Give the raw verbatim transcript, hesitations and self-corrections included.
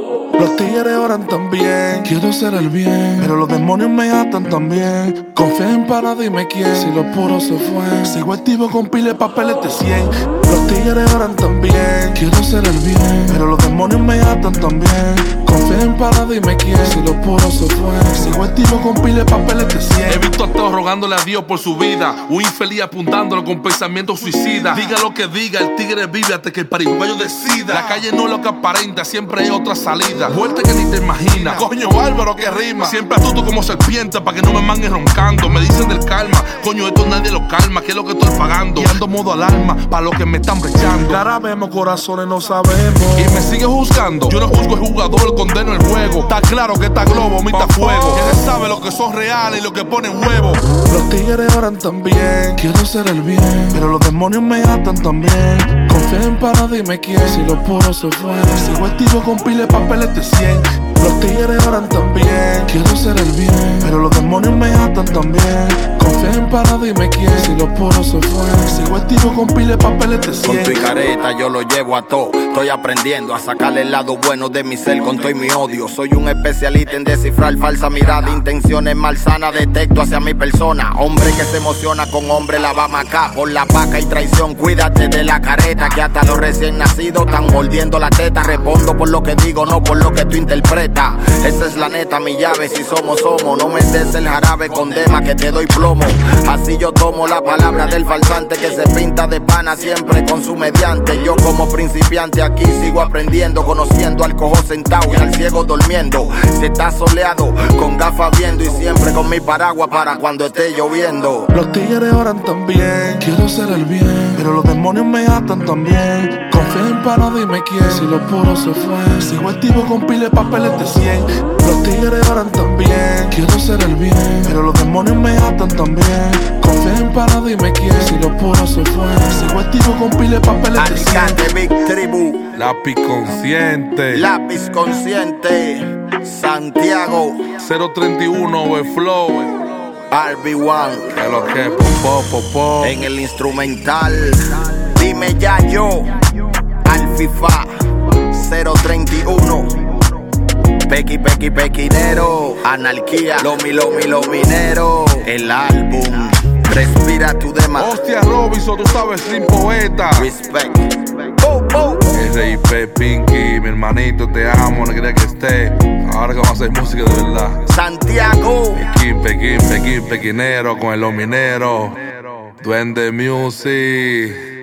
Los tigres oran también, quiero ser el bien, pero los demonios me atan también. Confía en para, dime quién, si lo puro se fue. Sigo activo con pile de papeles de cien. Los tigres oran también, quiero ser el bien, pero los demonios me atan también. Confía en para, dime quién, si lo puro se fue. Sigo activo con pile de papeles de cien. He visto a todos rogándole a Dios por su vida, un infeliz apuntándolo con pensamientos suicidas. Diga lo que diga, el tigre vive hasta que el pariguayo decida. La calle no es lo que aparenta, siempre hay otra salida. Vuelta que ni te imaginas, coño bárbaro que rima. Siempre astuto como serpiente pa' que no me mangues roncando. Me dicen del calma, coño esto nadie lo calma. Que es lo que estoy pagando, y ando modo alarma pa' los que me están brechando. Cara vemos, corazones no sabemos. Y me sigue juzgando, yo no juzgo el jugador, condeno el juego. Está claro que está globo, mita fuego. Que él sabe lo que son reales y lo que ponen huevos. Los tigres oran también, quiero ser el bien, pero los demonios me atan también. Confía en para, dime quién, si lo puro se fue. Sigo activo con pile de papeles de cien. Los tigres oran también, quiero ser el bien, pero los demonios me atan también. Confía en para, dime quién, si lo puro se fue. Sigo activo con pile de papeles de cien. Con tu y careta yo lo llevo a todo. Estoy aprendiendo a sacarle el lado bueno de mi ser con todo y mi odio. Soy un especialista en descifrar falsa mirada, intenciones malsanas detecto hacia mi persona. Hombre que se emociona con hombre la va a macar. Por la vaca y traición cuídate de la careta, que hasta los recién nacidos están mordiendo la teta. Respondo por lo que digo, no por lo que tú interpretas. Esa es la neta, mi llave, si somos, somos. No me des el jarabe con dema que te doy plomo. Así yo tomo la palabra del falsante que se pinta de pana siempre con su mediante. Yo como principiante aquí sigo aprendiendo, conociendo al cojo sentado y al ciego durmiendo. Si está soleado, con gafas viendo y siempre con mi paraguas para cuando esté lloviendo. Los tigres oran también, quiero ser el bien, pero los demonios me atan también. Confía en para, dime quién, si lo puro se fue. Sigo activo con pile de papeles de cien. Los tigres oran también, quiero ser el bien, pero los demonios me atan también. Confía en para, dime quién, si lo puro se fue. Sigo activo con pile de papeles de cien. Alicante Big Tribu, Lápiz consciente, lápiz consciente, Santiago, cero treinta y uno Overflow. R B uno. Que lo que popó, popó. En el instrumental, dime ya yo, Alfifa, cero treinta y uno. Pequi, pequi, pequinero, anarquía, lomi, lomi, lominero. El álbum, respira tu demás. Hostia Robinson, tú sabes, Slim Poeta. Respect. Oh, oh. R I P Pinky, mi hermanito, te amo, no quería que esté. Ahora que vamos a hacer música de verdad. Santiago. Pequín, Pequín, Pequín, Pequinero con el lominero. Duende Music.